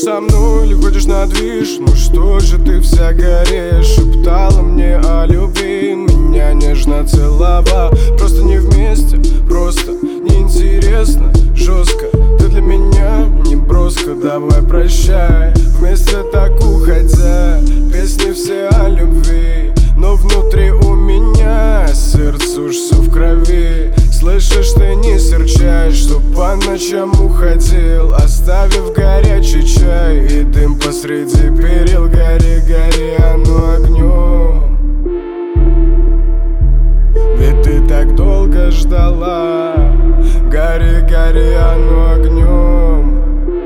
со мной или ходишь на движ? Ну что же ты вся горишь? Шептала мне о любви, меня нежно целовала. Просто не вместе, просто неинтересно, жестко. Ты для меня не броско, давай прощай. Вместе так уходя, песни все о любви, но внутри у меня сердце уж все в крови. Слышишь, ты не серчай, что по ночам уходил, оставив горячий чай и дым посреди перил. Гори, гори, оно огнем, ведь ты так долго ждала. Гори, гори, оно огнем,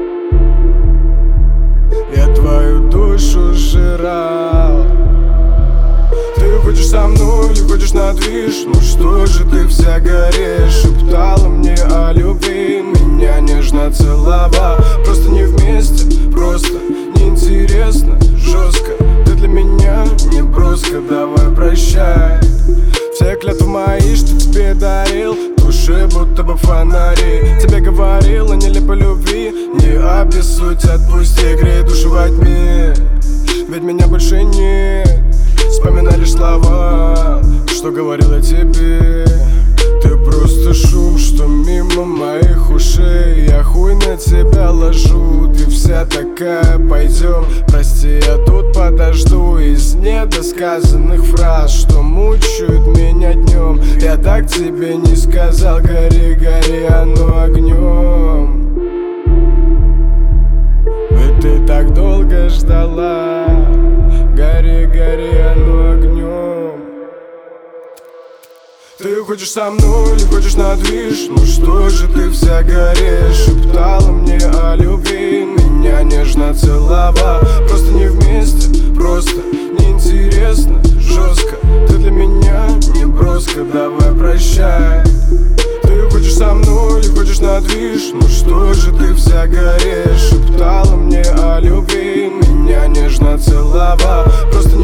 я твою душу сжирал. Ты ходишь со мной или ходишь на движ? Ну что же ты вся горишь? Шептала мне о любви, меня нежно целовала. Просто не вместе, просто неинтересно, жестко. Ты для меня не броско, давай прощай. Все клятвы мои, что тебе дарил, души будто бы фонари. Тебе говорила нелепо любви, не обессудь, отпусти, грей душу во тьме, ведь меня больше нет. Вспоминай лишь слова, что говорила тебе. Ты просто шум, что мимо моих ушей. Я хуй на тебя ложу, ты вся такая. Пойдем, прости, я тут подожду. Из недосказанных фраз, что мучают меня днем, я так тебе не сказал. Гори, гори, оно огнем, ведь ты так долго ждала. Гори, гори, оно огнем. Ты ходишь со мной или ходишь на движ? Ну что же ты вся горишь? Шептала мне о любви, меня нежно целовала. Просто не вместе, просто неинтересно, жестко. Ты для меня не броско, давай прощай. Ты ходишь со мной или ходишь на движ? Ну что же ты вся горишь? Шептала мне о любви, меня нежно целовала. Просто